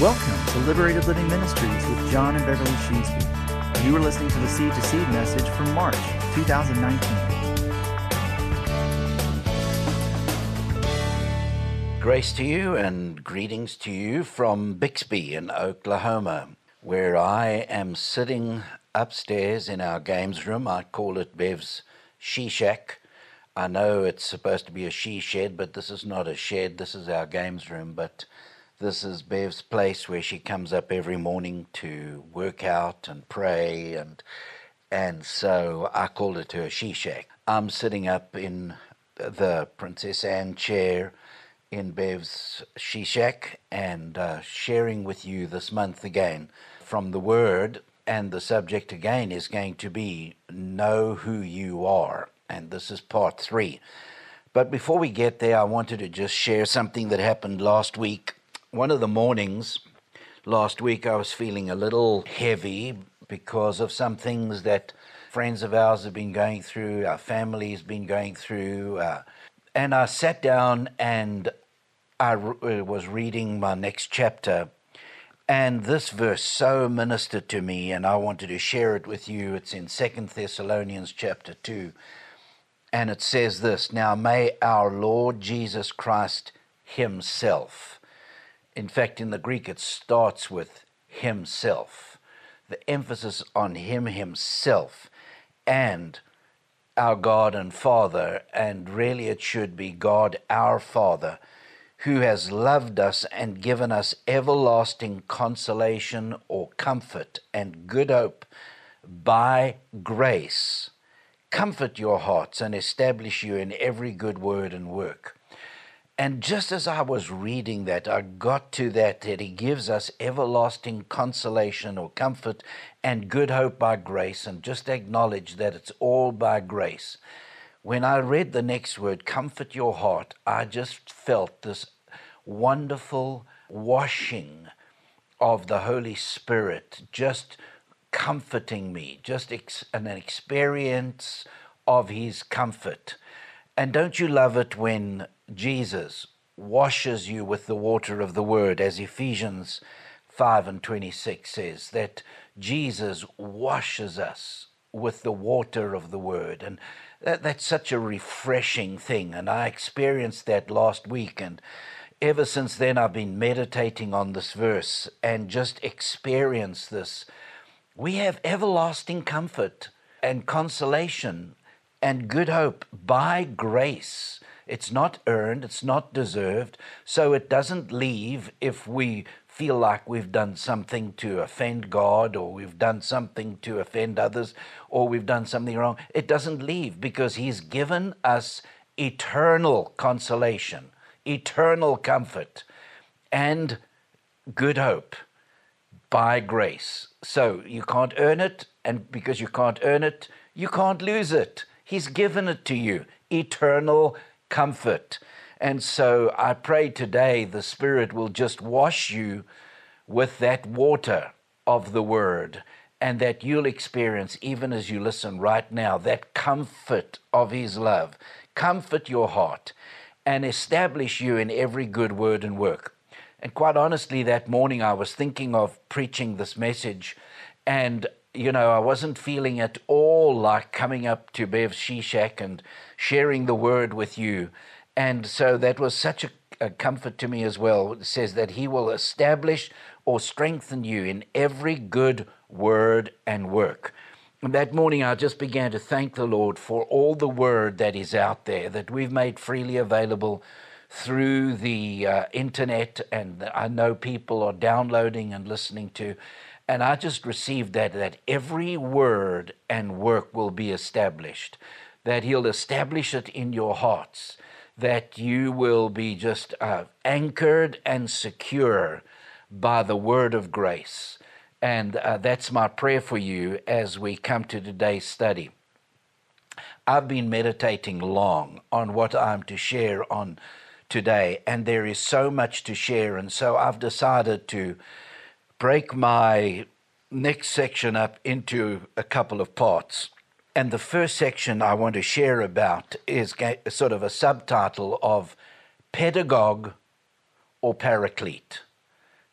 Welcome to Liberated Living Ministries with John and Beverly Sheesby. You are listening to the Seed to Seed message from March 2019. Grace to you and greetings to you from Bixby in Oklahoma, where I am sitting upstairs in our games room. I call it Bev's She Shack. I know it's supposed to be a she shed, but this is not a shed. This is our games room, but this is Bev's place where she comes up every morning to work out and pray, and so I called it her She Shack. I'm sitting up in the Princess Anne chair in Bev's She Shack and sharing with you this month again from the Word, and the subject again is going to be Know Who You Are, and this is part 3. But before we get there, I wanted to just share something that happened last week. One of the mornings last week, I was feeling a little heavy because of some things that friends of ours have been going through, our family's been going through, and I sat down and I was reading my next chapter, and this verse so ministered to me, and I wanted to share it with you. It's in 2 Thessalonians chapter 2, and it says this: "Now may our Lord Jesus Christ himself," in fact, in the Greek, it starts with himself, the emphasis on him himself, and our God and Father, and really it should be God our Father, who has loved us and given us everlasting consolation or comfort and good hope by grace, comfort your hearts and establish you in every good word and work. And just as I was reading that, I got to that he gives us everlasting consolation or comfort and good hope by grace, and just acknowledge that it's all by grace. When I read the next word, comfort your heart, I just felt this wonderful washing of the Holy Spirit, just comforting me, just an experience of his comfort. And don't you love it when Jesus washes you with the water of the Word, as Ephesians 5:26 says, that Jesus washes us with the water of the Word. And that's such a refreshing thing. And I experienced that last week. And ever since then, I've been meditating on this verse and just experienced this. We have everlasting comfort and consolation and good hope by grace. It's not earned, it's not deserved, so it doesn't leave if we feel like we've done something to offend God, or we've done something to offend others, or we've done something wrong. It doesn't leave, because he's given us eternal consolation, eternal comfort, and good hope by grace. So you can't earn it, and because you can't earn it, you can't lose it. He's given it to you, eternal comfort. And so I pray today the Spirit will just wash you with that water of the Word, and that you'll experience, even as you listen right now, that comfort of his love. Comfort your heart and establish you in every good word and work. And quite honestly, that morning I was thinking of preaching this message, and I wasn't feeling at all like coming up to Bev's She Shack and sharing the Word with you. And so that was such a comfort to me as well. It says that he will establish or strengthen you in every good word and work. And that morning I just began to thank the Lord for all the Word that is out there, that we've made freely available through the internet, and I know people are downloading and listening to. And I just received that every word and work will be established, that he'll establish it in your hearts, that you will be just anchored and secure by the word of grace. And that's my prayer for you as we come to today's study. I've been meditating long on what I'm to share on today, and there is so much to share, and so I've decided to break my next section up into a couple of parts. And the first section I want to share about is sort of a subtitle of Pedagogue or Paraclete.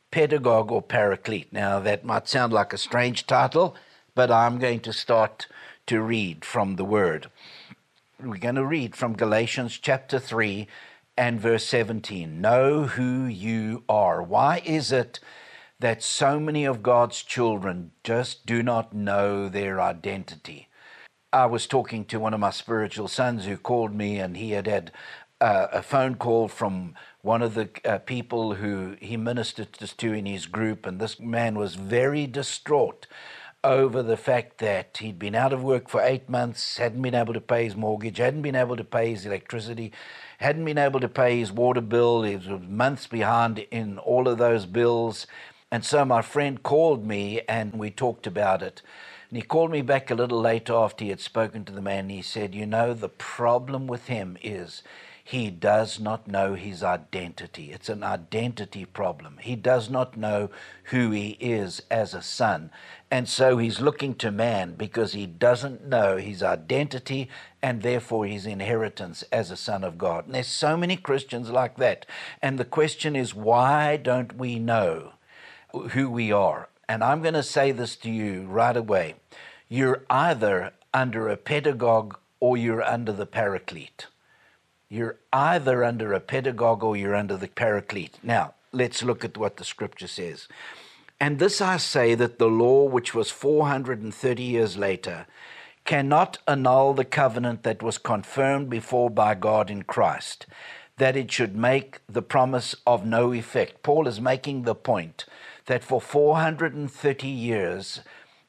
pedagogue or paraclete. Now, that might sound like a strange title, but I'm going to start to read from the Word. We're going to read from Galatians chapter 3 and verse 17. Know who you are. Why is it that so many of God's children just do not know their identity? I was talking to one of my spiritual sons who called me, and he had a phone call from one of the people who he ministered to in his group, and this man was very distraught over the fact that he'd been out of work for 8 months, hadn't been able to pay his mortgage, hadn't been able to pay his electricity, hadn't been able to pay his water bill. He was months behind in all of those bills. And so my friend called me and we talked about it. And he called me back a little later after he had spoken to the man. And he said, you know, the problem with him is he does not know his identity. It's an identity problem. He does not know who he is as a son. And so he's looking to man because he doesn't know his identity and therefore his inheritance as a son of God. And there's so many Christians like that. And the question is, why don't we know who we are? And I'm going to say this to you right away. You're either under a pedagogue or you're under the paraclete. You're either under a pedagogue or you're under the paraclete. Now, let's look at what the scripture says. And this I say, that the law, which was 430 years later, cannot annul the covenant that was confirmed before by God in Christ, that it should make the promise of no effect. Paul is making the point that for 430 years,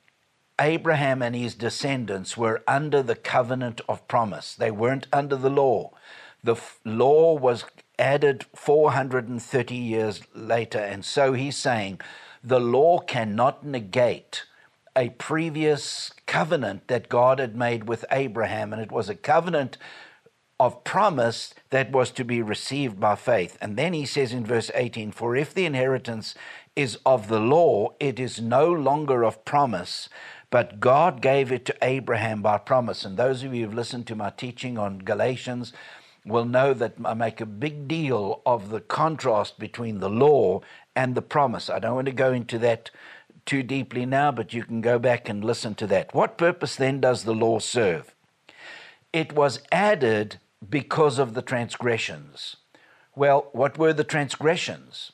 Abraham and his descendants were under the covenant of promise. They weren't under the law. The law was added 430 years later. And so he's saying the law cannot negate a previous covenant that God had made with Abraham. And it was a covenant of promise that was to be received by faith. And then he says in verse 18, for if the inheritance is of the law, it is no longer of promise, but God gave it to Abraham by promise. And those of you who've listened to my teaching on Galatians will know that I make a big deal of the contrast between the law and the promise. I don't want to go into that too deeply now, but you can go back and listen to that. What purpose then does the law serve? It was added because of the transgressions. Well, what were the transgressions?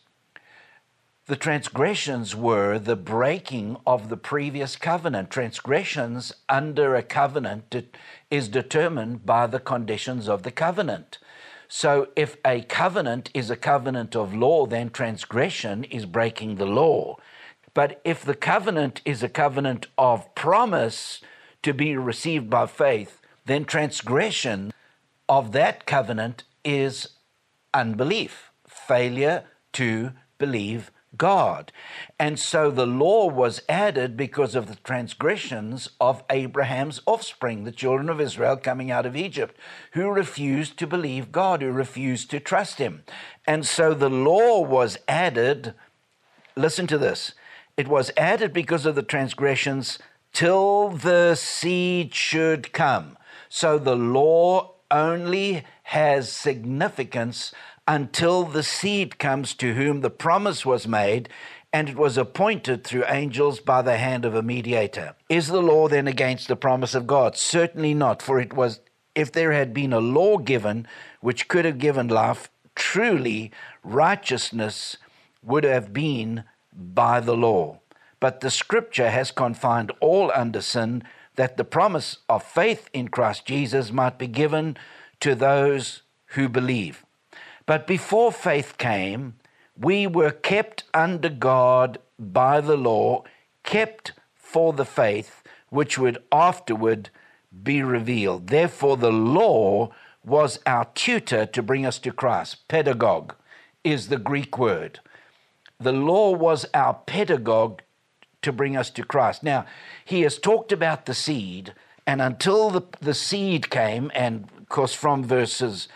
The transgressions were the breaking of the previous covenant. Transgressions under a covenant is determined by the conditions of the covenant. So if a covenant is a covenant of law, then transgression is breaking the law. But if the covenant is a covenant of promise to be received by faith, then transgression of that covenant is unbelief, failure to believe God. And so the law was added because of the transgressions of Abraham's offspring, the children of Israel coming out of Egypt, who refused to believe God, who refused to trust him. And so the law was added, listen to this, it was added because of the transgressions till the seed should come. So the law only has significance until the seed comes to whom the promise was made, and it was appointed through angels by the hand of a mediator. Is the law then against the promise of God? Certainly not, for it was, if there had been a law given which could have given life, truly righteousness would have been by the law. But the scripture has confined all under sin, that the promise of faith in Christ Jesus might be given to those who believe. But before faith came, we were kept under God by the law, kept for the faith which would afterward be revealed. Therefore, the law was our tutor to bring us to Christ. Pedagogue is the Greek word. The law was our pedagogue to bring us to Christ. Now, he has talked about the seed, and until the seed came, and of course from verses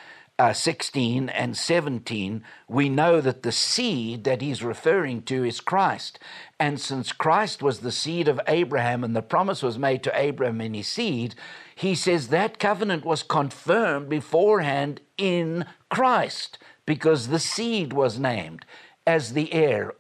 16 and 17, we know that the seed that he's referring to is Christ. And since Christ was the seed of Abraham and the promise was made to Abraham and his seed, he says that covenant was confirmed beforehand in Christ because the seed was named as the heir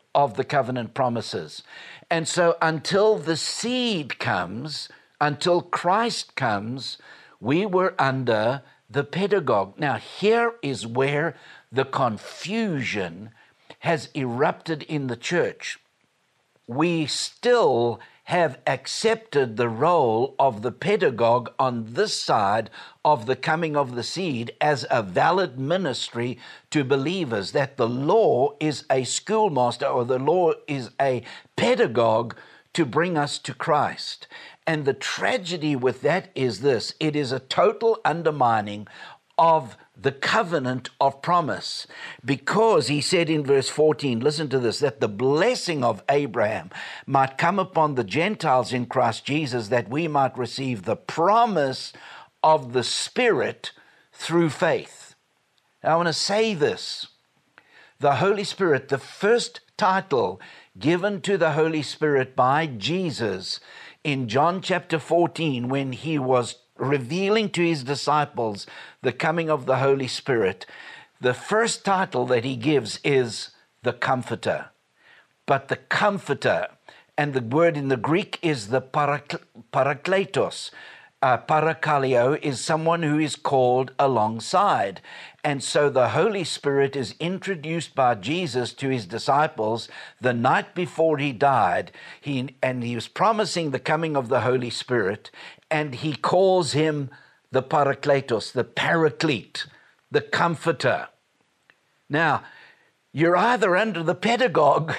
of the covenant promises. And so until the seed comes, until Christ comes, we were under the pedagogue. Now, here is where the confusion has erupted in the church. We still have accepted the role of the pedagogue on this side of the coming of the seed as a valid ministry to believers, that the law is a schoolmaster or the law is a pedagogue to bring us to Christ. And the tragedy with that is this: it is a total undermining of the covenant of promise, because he said in verse 14, listen to this, that the blessing of Abraham might come upon the Gentiles in Christ Jesus, that we might receive the promise of the Spirit through faith. Now, I want to say this. The Holy Spirit, the first title given to the Holy Spirit by Jesus in John chapter 14, when he was revealing to his disciples the coming of the Holy Spirit, the first title that he gives is the Comforter. But the Comforter, and the word in the Greek is the parakletos. Parakaleo is someone who is called alongside. And so the Holy Spirit is introduced by Jesus to his disciples the night before he died. He was promising the coming of the Holy Spirit, and he calls him the Parakletos, the Paraclete, the Comforter. Now, you're either under the pedagogue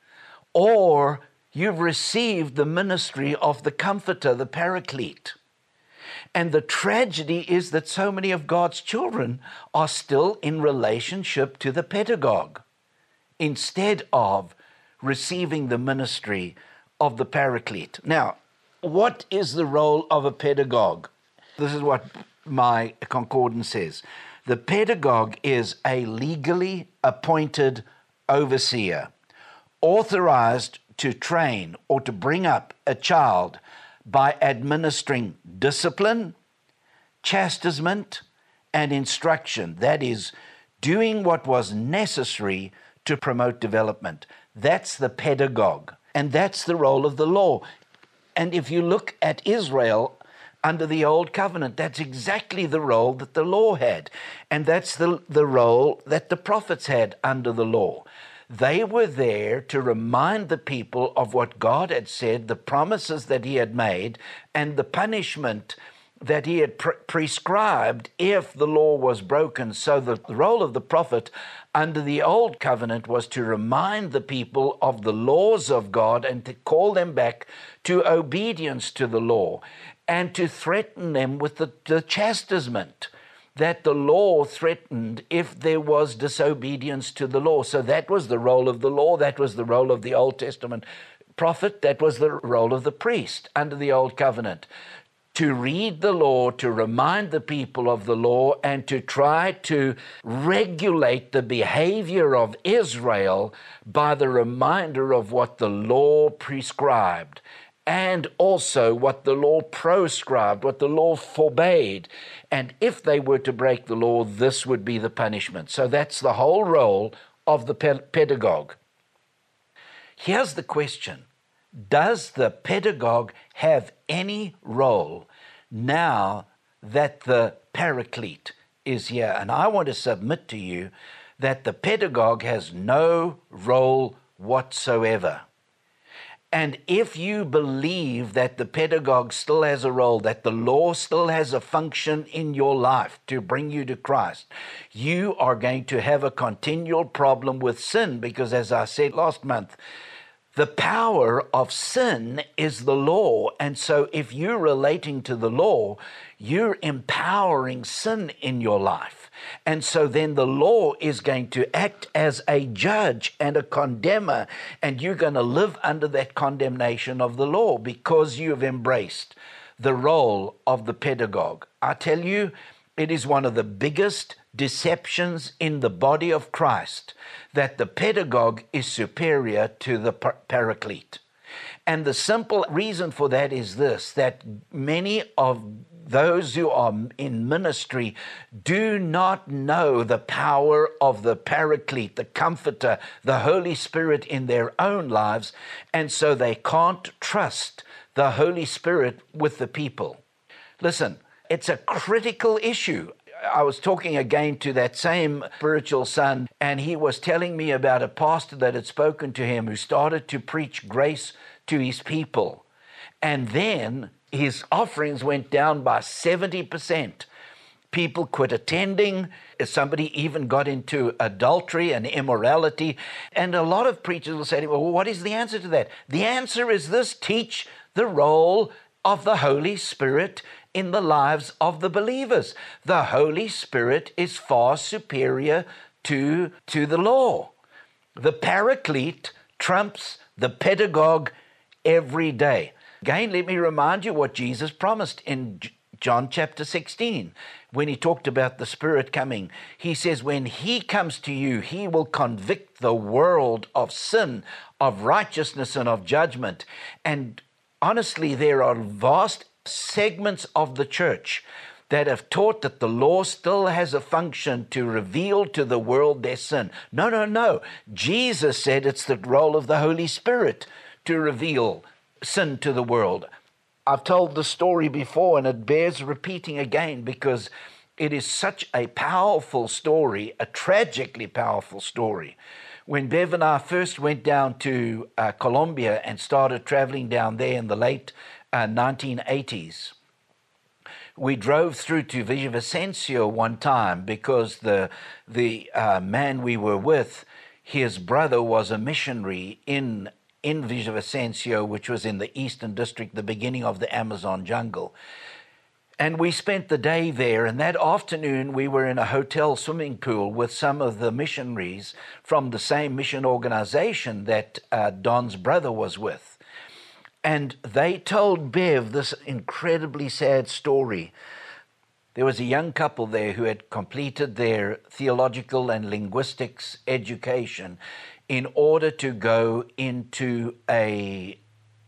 or you've received the ministry of the Comforter, the Paraclete. And the tragedy is that so many of God's children are still in relationship to the pedagogue instead of receiving the ministry of the Paraclete. Now, what is the role of a pedagogue? This is what my concordance says. The pedagogue is a legally appointed overseer, authorized to train or to bring up a child by administering discipline, chastisement, and instruction. That is, doing what was necessary to promote development. That's the pedagogue, and that's the role of the law. And if you look at Israel under the Old Covenant, that's exactly the role that the law had, and that's the role that the prophets had under the law. They were there to remind the people of what God had said, the promises that he had made, and the punishment that he had prescribed if the law was broken. So the role of the prophet under the Old Covenant was to remind the people of the laws of God and to call them back to obedience to the law, and to threaten them with the chastisement that the law threatened if there was disobedience to the law. So that was the role of the law. That was the role of the Old Testament prophet. That was the role of the priest under the Old Covenant, to read the law, to remind the people of the law, and to try to regulate the behavior of Israel by the reminder of what the law prescribed, and also what the law proscribed, what the law forbade. And if they were to break the law, this would be the punishment. So that's the whole role of the pedagogue. Here's the question. Does the pedagogue have any role now that the Paraclete is here? And I want to submit to you that the pedagogue has no role whatsoever. And if you believe that the pedagogue still has a role, that the law still has a function in your life to bring you to Christ, you are going to have a continual problem with sin, because as I said last month, the power of sin is the law. And so if you're relating to the law, you're empowering sin in your life. And so then the law is going to act as a judge and a condemner, and you're going to live under that condemnation of the law because you have embraced the role of the pedagogue. I tell you, it is one of the biggest deceptions in the body of Christ that the pedagogue is superior to the Paraclete. And the simple reason for that is this, that many of those who are in ministry do not know the power of the Paraclete, the Comforter, the Holy Spirit in their own lives, and so they can't trust the Holy Spirit with the people. Listen, it's a critical issue. I was talking again to that same spiritual son, and he was telling me about a pastor that had spoken to him who started to preach grace to his people. And then his offerings went down by 70%. People quit attending. Somebody even got into adultery and immorality. And a lot of preachers will say, well, what is the answer to that? The answer is this: teach the role of the Holy Spirit in the lives of the believers. The Holy Spirit is far superior to the law. The Paraclete trumps the pedagogue every day. Again, let me remind you what Jesus promised in John chapter 16, when he talked about the Spirit coming. He says, when he comes to you, he will convict the world of sin, of righteousness, and of judgment. And honestly, there are vast segments of the church that have taught that the law still has a function to reveal to the world their sin. No. Jesus said it's the role of the Holy Spirit to reveal sin to the world. I've told the story before, and it bears repeating again because it is such a powerful story, a tragically powerful story. When Bev and I first went down to Colombia and started traveling down there in the late 1980s, we drove through to Villavicencio one time because the man we were with, his brother was a missionary in Villavicencio, which was in the Eastern District, the beginning of the Amazon jungle. And we spent the day there, and that afternoon we were in a hotel swimming pool with some of the missionaries from the same mission organization that Don's brother was with. And they told Bev this incredibly sad story. There was a young couple there who had completed their theological and linguistics education in order to go into a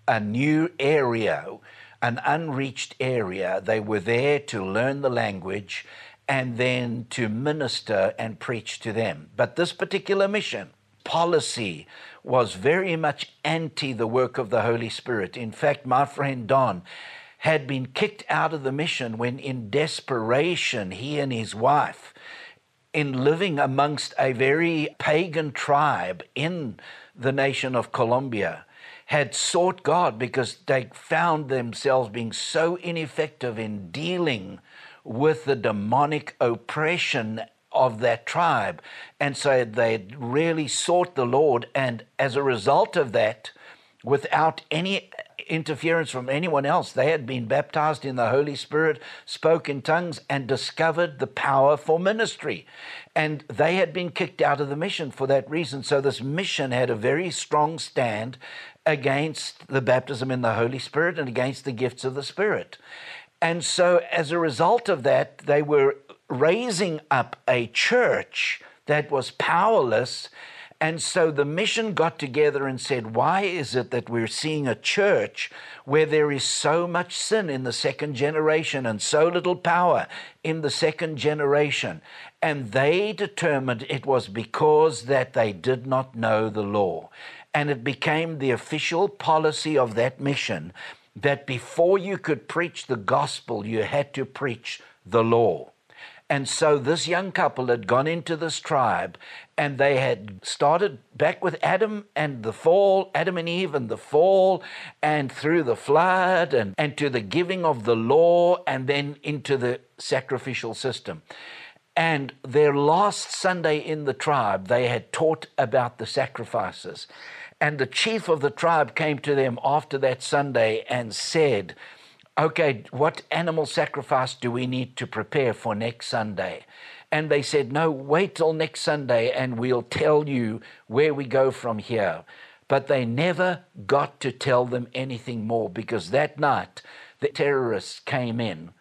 new area, an unreached area. They were there to learn the language and then to minister and preach to them. But this particular mission policy was very much anti the work of the Holy Spirit. In fact, my friend Don had been kicked out of the mission when, in desperation, he and his wife, in living amongst a very pagan tribe in the nation of Colombia, had sought God because they found themselves being so ineffective in dealing with the demonic oppression of that tribe. And so they really sought the Lord, and as a result of that, without any interference from anyone else, they had been baptized in the Holy Spirit, spoke in tongues, and discovered the power for ministry. And they had been kicked out of the mission for that reason. So this mission had a very strong stand against the baptism in the Holy Spirit and against the gifts of the Spirit. And so as a result of that, they were raising up a church that was powerless. And so the mission got together and said, why is it that we're seeing a church where there is so much sin in the second generation and so little power in the second generation? And they determined it was because that they did not know the law. And it became the official policy of that mission that before you could preach the gospel, you had to preach the law. And so this young couple had gone into this tribe, and they had started back with Adam and the fall, Adam and Eve and the fall, and through the flood, and to the giving of the law, and then into the sacrificial system. And their last Sunday in the tribe, they had taught about the sacrifices. And the chief of the tribe came to them after that Sunday and said, okay, what animal sacrifice do we need to prepare for next Sunday? And they said, no, wait till next Sunday and we'll tell you where we go from here. But they never got to tell them anything more, because that night the terrorists came in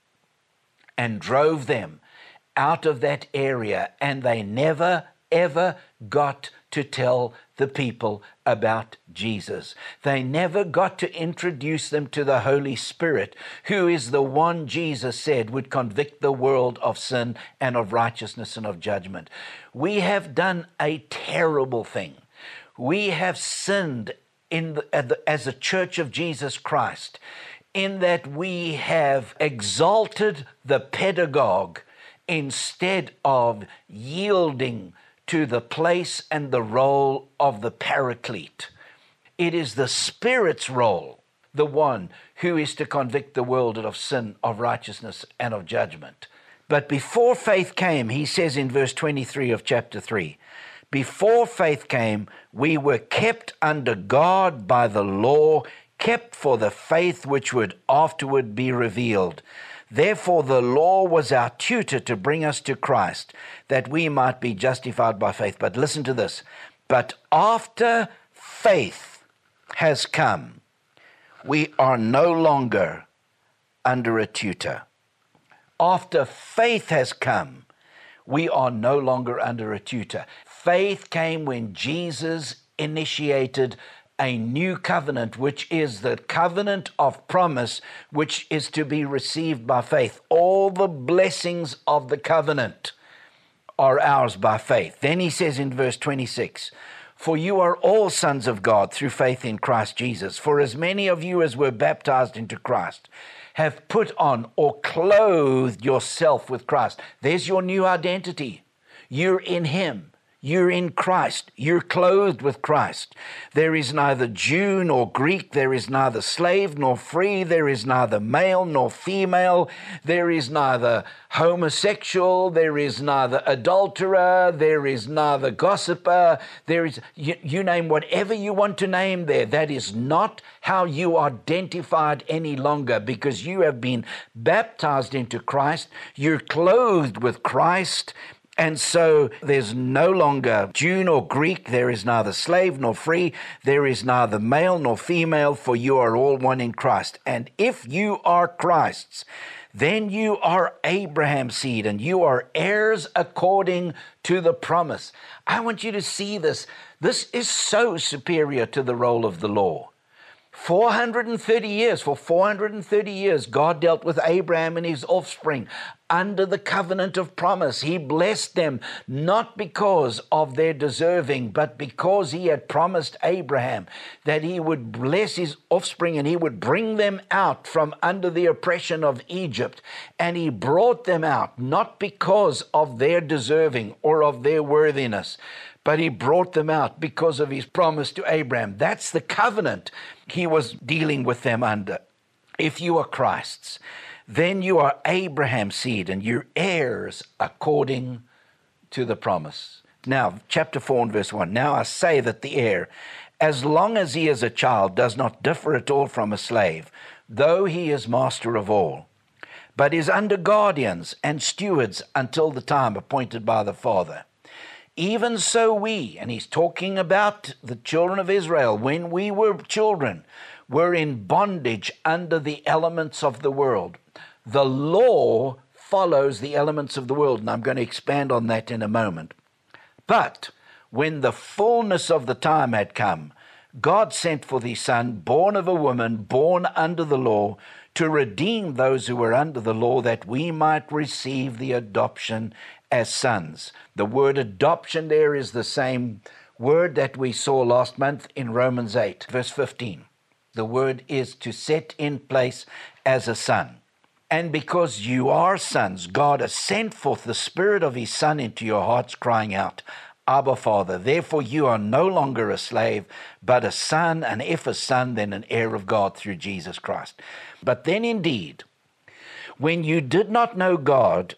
and drove them out of that area, and they never, ever got to tell the people about Jesus. They never got to introduce them to the Holy Spirit, who is the one Jesus said would convict the world of sin and of righteousness and of judgment. We have done a terrible thing. We have sinned as a church of Jesus Christ, in that we have exalted the pedagogue instead of yielding to the place and the role of the paraclete. It is the Spirit's role, the one who is to convict the world of sin, of righteousness, and of judgment. But before faith came, he says in verse 23 of chapter 3, before faith came, we were kept under God by the law, kept for the faith which would afterward be revealed. Therefore the law was our tutor to bring us to Christ, that we might be justified by faith. But listen to this. But after faith has come, we are no longer under a tutor. After faith has come, we are no longer under a tutor. Faith came when Jesus initiated a new covenant, which is the covenant of promise, which is to be received by faith. All the blessings of the covenant are ours by faith. Then he says in verse 26, for you are all sons of God through faith in Christ Jesus. For as many of you as were baptized into Christ have put on or clothed yourself with Christ. There's your new identity. You're in him. You're in Christ. You're clothed with Christ. There is neither Jew nor Greek. There is neither slave nor free. There is neither male nor female. There is neither homosexual. There is neither adulterer. There is neither gossiper. There is, you name whatever you want to name there. That is not how you are identified any longer, because you have been baptized into Christ. You're clothed with Christ. And so there's no longer Jew nor Greek, there is neither slave nor free, there is neither male nor female, for you are all one in Christ. And if you are Christ's, then you are Abraham's seed, and you are heirs according to the promise. I want you to see this. This is so superior to the role of the law. For 430 years, God dealt with Abraham and his offspring under the covenant of promise. He blessed them not because of their deserving, but because he had promised Abraham that he would bless his offspring and he would bring them out from under the oppression of Egypt. And he brought them out not because of their deserving or of their worthiness, but he brought them out because of his promise to Abraham. That's the covenant he was dealing with them under. If you are Christ's, then you are Abraham's seed and you're heirs according to the promise. Now, chapter 4 and verse 1. Now I say that the heir, as long as he is a child, does not differ at all from a slave, though he is master of all, but is under guardians and stewards until the time appointed by the Father. Even so we, and he's talking about the children of Israel, when we were children, were in bondage under the elements of the world. The law follows the elements of the world, and I'm going to expand on that in a moment. But when the fullness of the time had come, God sent forth his Son, born of a woman, born under the law, to redeem those who were under the law, that we might receive the adoption as sons. The word adoption there is the same word that we saw last month in Romans 8, verse 15. The word is to set in place as a son. And because you are sons, God has sent forth the Spirit of his Son into your hearts, crying out, Abba, Father. Therefore you are no longer a slave, but a son, and if a son, then an heir of God through Jesus Christ. But then indeed, when you did not know God,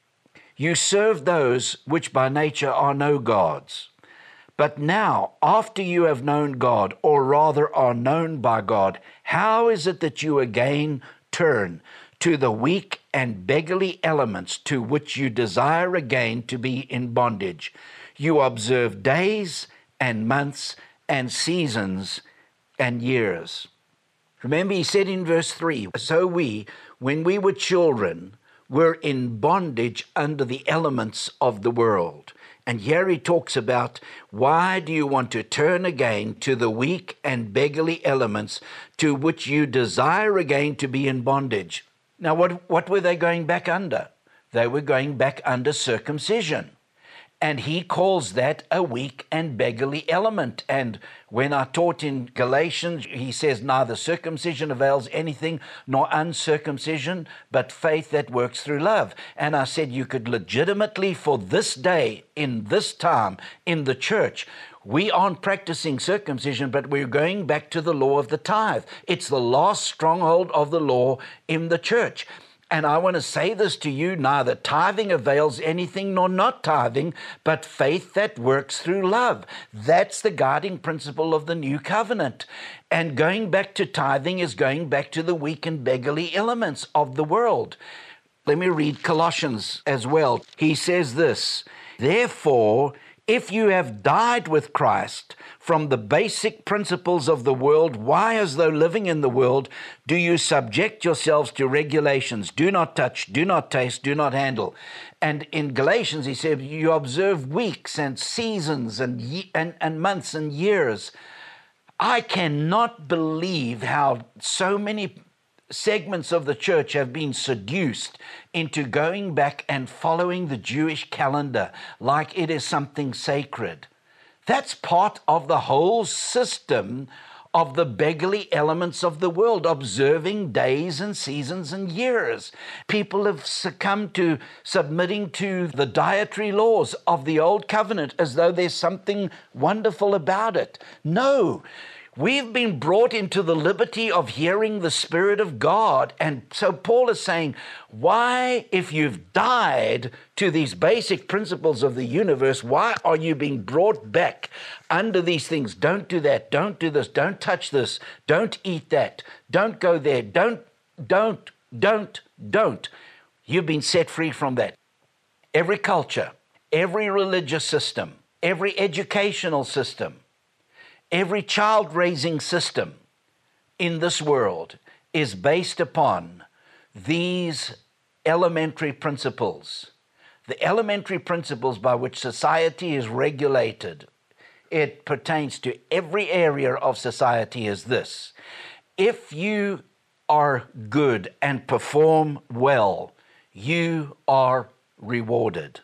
you served those which by nature are no gods. But now, after you have known God, or rather are known by God, how is it that you again turn to the weak and beggarly elements to which you desire again to be in bondage? You observe days and months and seasons and years. Remember, he said in verse 3, so we, when we were children, were in bondage under the elements of the world. And here he talks about, why do you want to turn again to the weak and beggarly elements to which you desire again to be in bondage? Now, what were they going back under? They were going back under circumcision. And he calls that a weak and beggarly element. And when I taught in Galatians, he says, neither circumcision avails anything nor uncircumcision, but faith that works through love. And I said you could legitimately, for this day, in this time, in the church, we aren't practicing circumcision, but we're going back to the law of the tithe. It's the last stronghold of the law in the church. And I want to say this to you, neither tithing avails anything nor not tithing, but faith that works through love. That's the guiding principle of the new covenant. And going back to tithing is going back to the weak and beggarly elements of the world. Let me read Colossians as well. He says this, therefore, if you have died with Christ from the basic principles of the world, why, as though living in the world, do you subject yourselves to regulations? Do not touch, do not taste, do not handle. And in Galatians, he said, you observe weeks and seasons and months and years. I cannot believe how so many segments of the church have been seduced into going back and following the Jewish calendar like it is something sacred. That's part of the whole system of the beggarly elements of the world, observing days and seasons and years. People have succumbed to submitting to the dietary laws of the old covenant as though there's something wonderful about it. No. We've been brought into the liberty of hearing the Spirit of God. And so Paul is saying, why, if you've died to these basic principles of the universe, why are you being brought back under these things? Don't do that. Don't do this. Don't touch this. Don't eat that. Don't go there. Don't. You've been set free from that. Every culture, every religious system, every educational system, every child-raising system in this world is based upon these elementary principles. The elementary principles by which society is regulated, it pertains to every area of society, is this. If you are good and perform well, you are rewarded.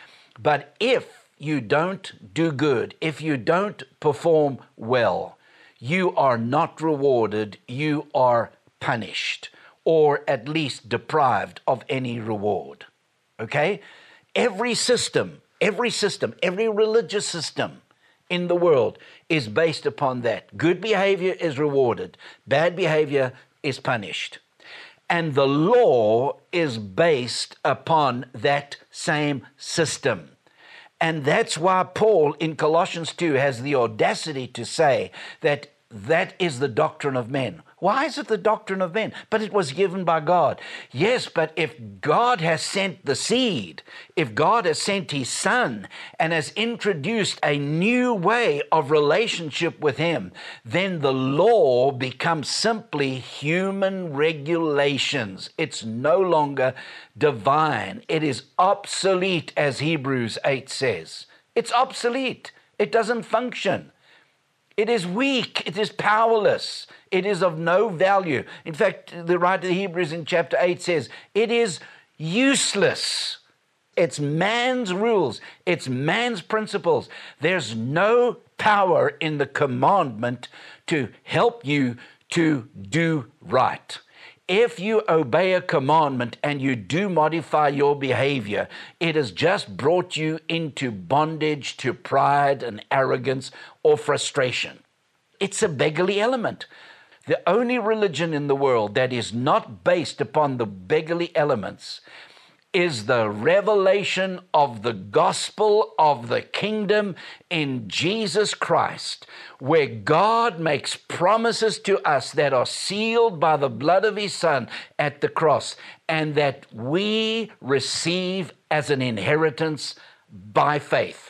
But if you don't do good, if you don't perform well, you are not rewarded, you are punished, or at least deprived of any reward. Okay? Every system, every religious system in the world is based upon that. Good behavior is rewarded, bad behavior is punished. And the law is based upon that same system. And that's why Paul in Colossians 2 has the audacity to say that that is the doctrine of men. Why is it the doctrine of men? But it was given by God. Yes, but if God has sent the seed, if God has sent his son and has introduced a new way of relationship with him, then the law becomes simply human regulations. It's no longer divine. It is obsolete, as Hebrews 8 says. It's obsolete. It doesn't function. It is weak. It is powerless. It is of no value. In fact, the writer of Hebrews in chapter 8 says, it is useless. It's man's rules. It's man's principles. There's no power in the commandment to help you to do right. If you obey a commandment and you do modify your behavior, it has just brought you into bondage to pride and arrogance or frustration. It's a beggarly element. The only religion in the world that is not based upon the beggarly elements is the revelation of the gospel of the kingdom in Jesus Christ, where God makes promises to us that are sealed by the blood of his Son at the cross, and that we receive as an inheritance by faith.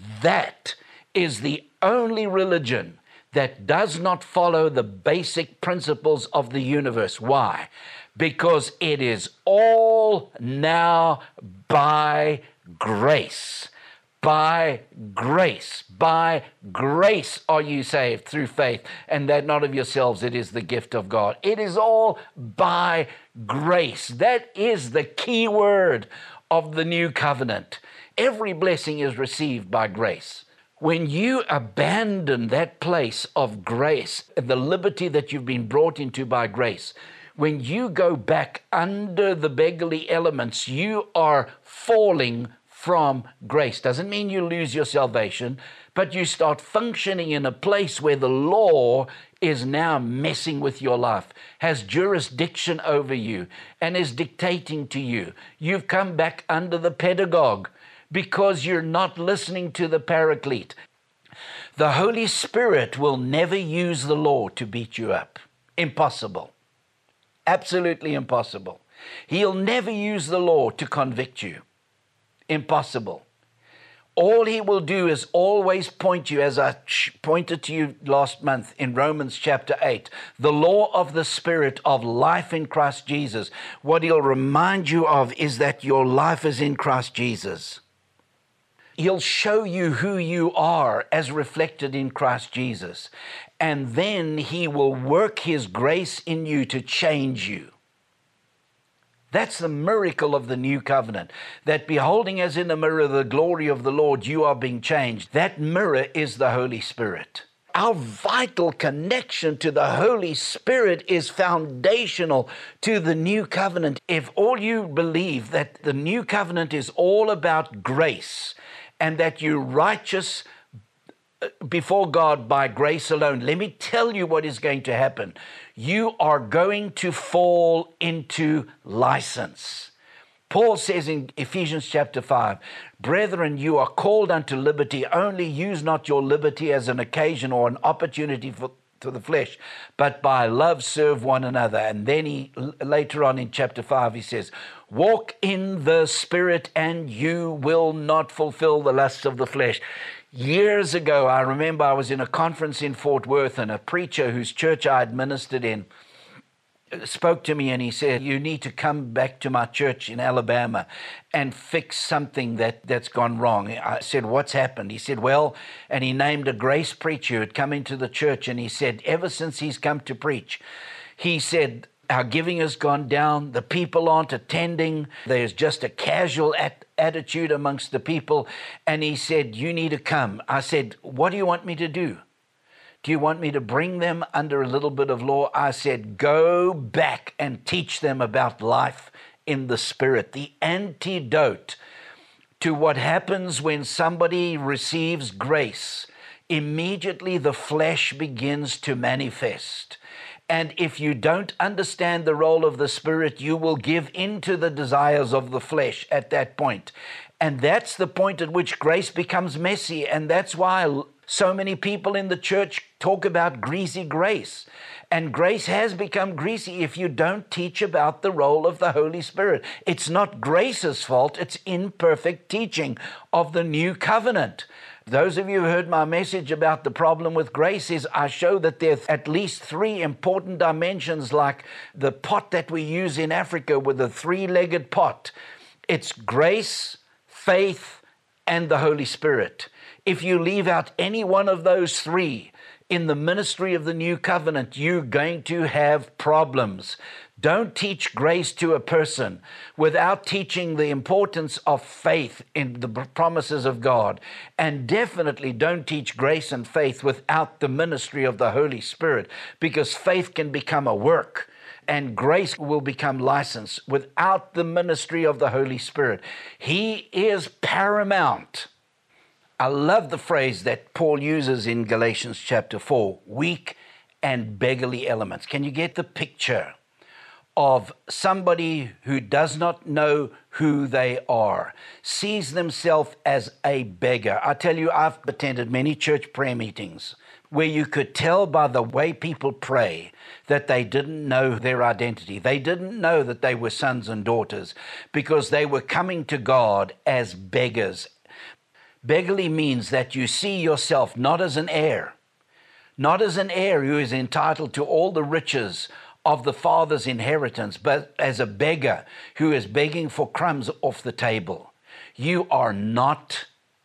That is the only religion that does not follow the basic principles of the universe. Why? Because it is all now by grace by grace. By grace are you saved through faith, and that not of yourselves, it is the gift of God. It is all by grace. That is the key word of the new covenant. Every blessing is received by grace. When you abandon that place of grace, the liberty that you've been brought into by grace, when you go back under the beggarly elements, you are falling from grace. Doesn't mean you lose your salvation, but you start functioning in a place where the law is now messing with your life, has jurisdiction over you, and is dictating to you. You've come back under the pedagogue because you're not listening to the paraclete. The Holy Spirit will never use the law to beat you up. Impossible. Absolutely impossible. He'll never use the law to convict you. Impossible. All he will do is always point you, as I pointed to you last month in Romans chapter 8, the law of the Spirit of life in Christ Jesus. What he'll remind you of is that your life is in Christ Jesus. He'll show you who you are as reflected in Christ Jesus. And then he will work his grace in you to change you. That's the miracle of the new covenant, that beholding as in a mirror the glory of the Lord, you are being changed. That mirror is the Holy Spirit. Our vital connection to the Holy Spirit is foundational to the new covenant. If all you believe that the new covenant is all about grace and that you're righteous before God by grace alone, let me tell you what is going to happen. You are going to fall into license. Paul says in Ephesians chapter 5, brethren, you are called unto liberty, only use not your liberty as an occasion or an opportunity to the flesh, but by love serve one another. And then he later on in chapter 5, he says, walk in the Spirit and you will not fulfill the lusts of the flesh. Years ago, I remember I was in a conference in Fort Worth, and a preacher whose church I had ministered in spoke to me, and he said, you need to come back to my church in Alabama and fix something that's gone wrong. I said, what's happened? He said, well, and he named a grace preacher who had come into the church, and he said, ever since he's come to preach, he said, our giving has gone down. The people aren't attending. There's just a casual attitude amongst the people. And he said, you need to come. I said, what do you want me to do? Do you want me to bring them under a little bit of law? I said, go back and teach them about life in the Spirit. The antidote to what happens when somebody receives grace, immediately the flesh begins to manifest. And if you don't understand the role of the Spirit, you will give into the desires of the flesh at that point. And that's the point at which grace becomes messy. And that's why so many people in the church talk about greasy grace. And grace has become greasy if you don't teach about the role of the Holy Spirit. It's not grace's fault, it's imperfect teaching of the new covenant. Those of you who heard my message about the problem with grace is I show that there's at least three important dimensions, like the pot that we use in Africa with the three-legged pot. It's grace, faith, and the Holy Spirit. If you leave out any one of those three in the ministry of the new covenant, you're going to have problems. Don't teach grace to a person without teaching the importance of faith in the promises of God. And definitely don't teach grace and faith without the ministry of the Holy Spirit, because faith can become a work and grace will become license without the ministry of the Holy Spirit. He is paramount. I love the phrase that Paul uses in Galatians chapter 4, weak and beggarly elements. Can you get the picture of somebody who does not know who they are, sees themselves as a beggar? I tell you, I've attended many church prayer meetings where you could tell by the way people pray that they didn't know their identity. They didn't know that they were sons and daughters because they were coming to God as beggars. Beggarly means that you see yourself not as an heir, not as an heir who is entitled to all the riches of the Father's inheritance, but as a beggar who is begging for crumbs off the table. You are not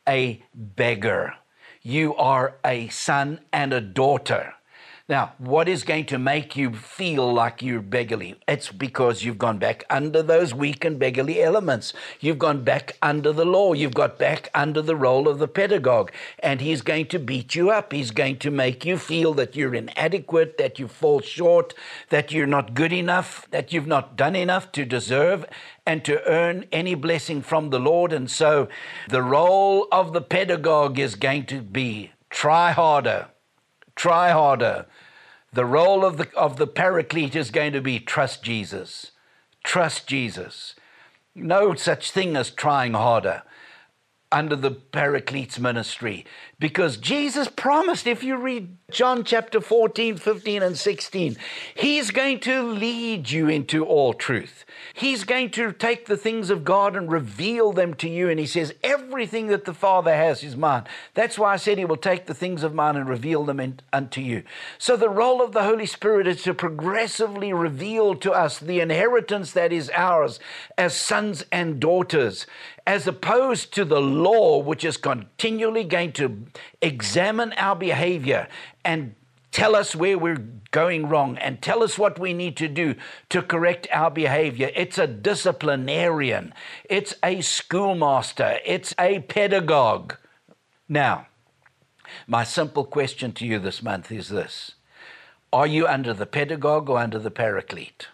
a beggar. You are a son and a daughter. Now, what is going to make you feel like you're beggarly? It's because you've gone back under those weak and beggarly elements. You've gone back under the law. You've got back under the role of the pedagogue. And he's going to beat you up. He's going to make you feel that you're inadequate, that you fall short, that you're not good enough, that you've not done enough to deserve and to earn any blessing from the Lord. And so the role of the pedagogue is going to be try harder. Try harder. The role of the paraclete is going to be trust Jesus. Trust Jesus. No such thing as trying harder under the paraclete's ministry, because Jesus promised, if you read John chapter 14, 15, and 16, he's going to lead you into all truth. He's going to take the things of God and reveal them to you. And he says, everything that the Father has is mine. That's why I said he will take the things of mine and reveal them unto you. So the role of the Holy Spirit is to progressively reveal to us the inheritance that is ours as sons and daughters, as opposed to the law, which is continually going to examine our behavior and tell us where we're going wrong and tell us what we need to do to correct our behavior. It's a disciplinarian. It's a schoolmaster. It's a pedagogue. Now, my simple question to you this month is this: are you under the pedagogue or under the paraclete?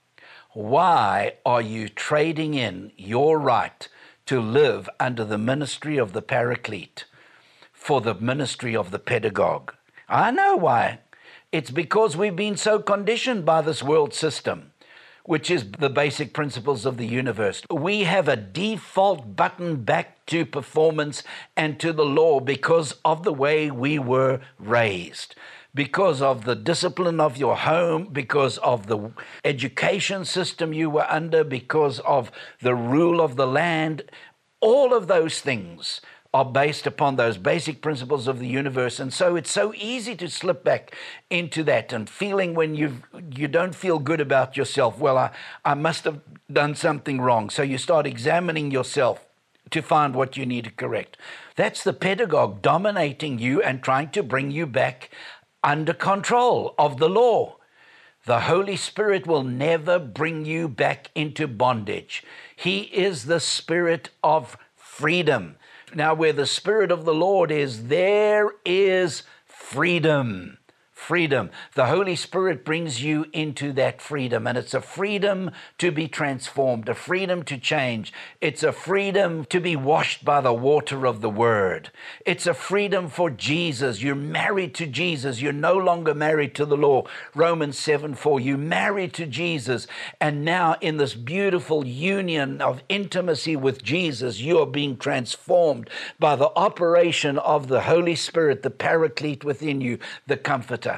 Why are you trading in your right to live under the ministry of the paraclete for the ministry of the pedagogue? I know why. It's because we've been so conditioned by this world system, which is the basic principles of the universe. We have a default button back to performance and to the law because of the way we were raised, because of the discipline of your home, because of the education system you were under, because of the rule of the land. All of those things are based upon those basic principles of the universe. And so it's so easy to slip back into that and feeling when you don't feel good about yourself. Well, I must have done something wrong. So you start examining yourself to find what you need to correct. That's the pedagogue dominating you and trying to bring you back under control of the law. The Holy Spirit will never bring you back into bondage. He is the Spirit of freedom. Now, where the Spirit of the Lord is, there is freedom. Freedom. The Holy Spirit brings you into that freedom, and it's a freedom to be transformed, a freedom to change. It's a freedom to be washed by the water of the Word. It's a freedom for Jesus. You're married to Jesus. You're no longer married to the law. Romans 7:4. You're married to Jesus, and now in this beautiful union of intimacy with Jesus, you are being transformed by the operation of the Holy Spirit, the Paraclete within you, the Comforter.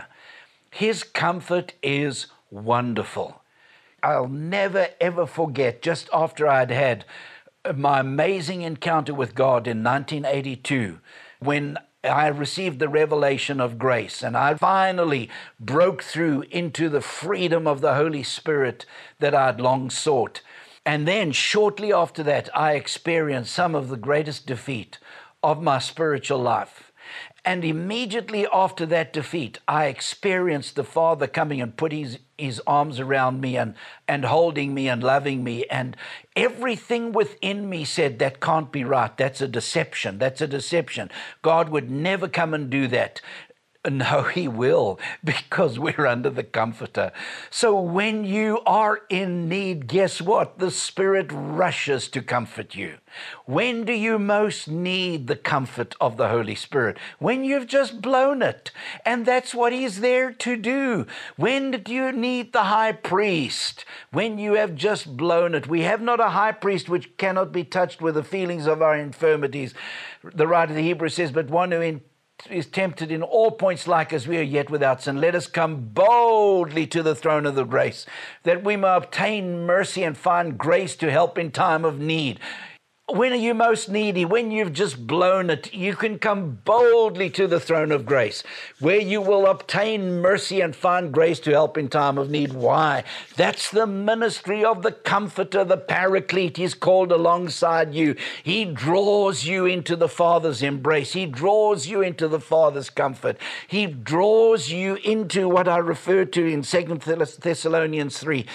His comfort is wonderful. I'll never, ever forget, just after I'd had my amazing encounter with God in 1982, when I received the revelation of grace and I finally broke through into the freedom of the Holy Spirit that I'd long sought. And then shortly after that, I experienced some of the greatest defeat of my spiritual life. And immediately after that defeat, I experienced the Father coming and put his arms around me and holding me and loving me. And everything within me said, that can't be right. That's a deception. That's a deception. God would never come and do that. No, he will, because we're under the Comforter. So when you are in need, guess what? The Spirit rushes to comfort you. When do you most need the comfort of the Holy Spirit? When you've just blown it. And that's what he's there to do. When do you need the high priest? When you have just blown it. We have not a high priest which cannot be touched with the feelings of our infirmities. The writer of the Hebrews says, but one who is tempted in all points like as we are, yet without sin. Let us come boldly to the throne of the grace, that we may obtain mercy and find grace to help in time of need. When are you most needy? When you've just blown it, you can come boldly to the throne of grace, where you will obtain mercy and find grace to help in time of need. Why? That's the ministry of the Comforter, the Paraclete. He's called alongside you. He draws you into the Father's embrace. He draws you into the Father's comfort. He draws you into what I refer to in 2 Thessalonians 3,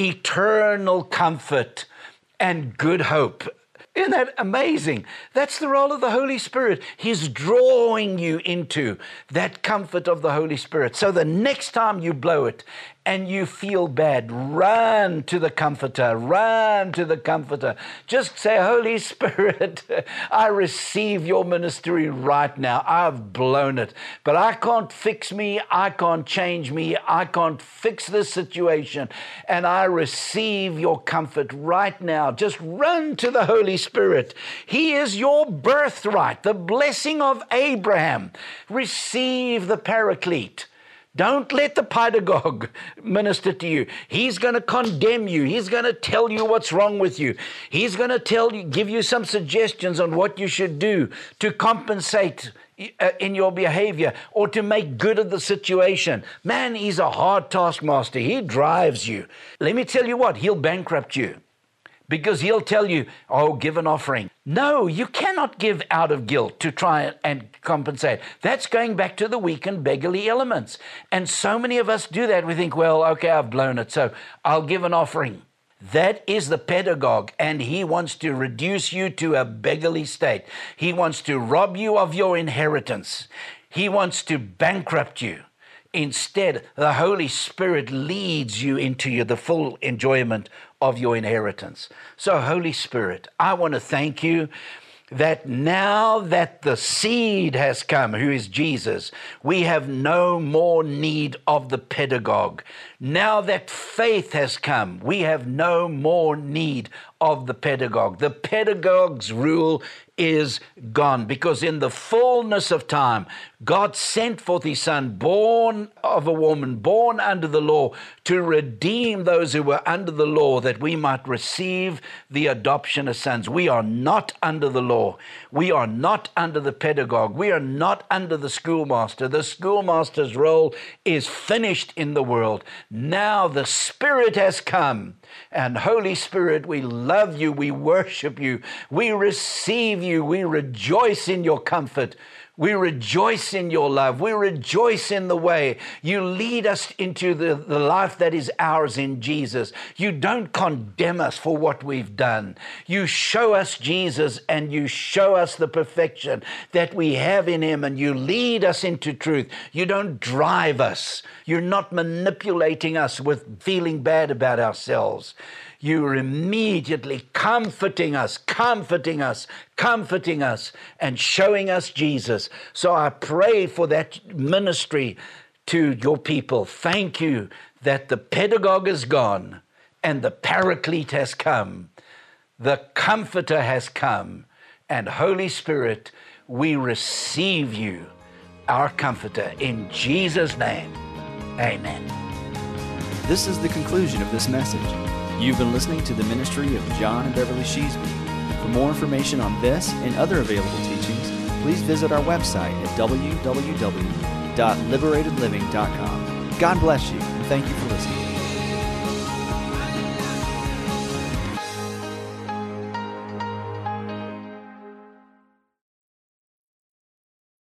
eternal comfort and good hope. Isn't that amazing? That's the role of the Holy Spirit. He's drawing you into that comfort of the Holy Spirit. So the next time you blow it and you feel bad, run to the Comforter, run to the Comforter. Just say, Holy Spirit, I receive your ministry right now. I've blown it, but I can't fix me. I can't change me. I can't fix this situation. And I receive your comfort right now. Just run to the Holy Spirit. He is your birthright, the blessing of Abraham. Receive the Paraclete. Don't let the pedagogue minister to you. He's going to condemn you. He's going to tell you what's wrong with you. He's going to give you some suggestions on what you should do to compensate in your behavior or to make good of the situation. Man, he's a hard taskmaster. He drives you. Let me tell you what, he'll bankrupt you. Because he'll tell you, oh, give an offering. No, you cannot give out of guilt to try and compensate. That's going back to the weak and beggarly elements. And so many of us do that. We think, well, okay, I've blown it, so I'll give an offering. That is the pedagogue, and he wants to reduce you to a beggarly state. He wants to rob you of your inheritance. He wants to bankrupt you. Instead, the Holy Spirit leads you into the full enjoyment of your inheritance. So, Holy Spirit, I want to thank you that now that the seed has come, who is Jesus, we have no more need of the pedagogue. Now that faith has come, we have no more need of the pedagogue. The pedagogue's rule is gone, because in the fullness of time, God sent forth his Son, born of a woman, born under the law, to redeem those who were under the law, that we might receive the adoption as sons. We are not under the law. We are not under the pedagogue. We are not under the schoolmaster. The schoolmaster's role is finished in the world. Now the Spirit has come. And Holy Spirit, we love you, we worship you, we receive you, we rejoice in your comfort, we rejoice in your love, we rejoice in the way you lead us into the life that is ours in Jesus. You don't condemn us for what we've done. You show us Jesus, and you show us the perfection that we have in him, and you lead us into truth. You don't drive us. You're not manipulating us with feeling bad about ourselves. You're immediately comforting us, and showing us Jesus. So I pray for that ministry to your people. Thank you that the pedagogue is gone and the Paraclete has come. The Comforter has come. And Holy Spirit, we receive you, our Comforter, in Jesus' name. Amen. This is the conclusion of this message. You've been listening to the ministry of John and Beverly Sheasby. For more information on this and other available teachings, please visit our website at www.liberatedliving.com. God bless you, and thank you for listening.